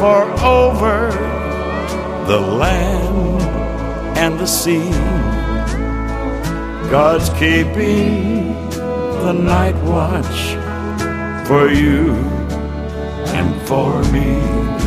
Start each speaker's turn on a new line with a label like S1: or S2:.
S1: for over the land and the sea. God's keeping the night watch for you and for me.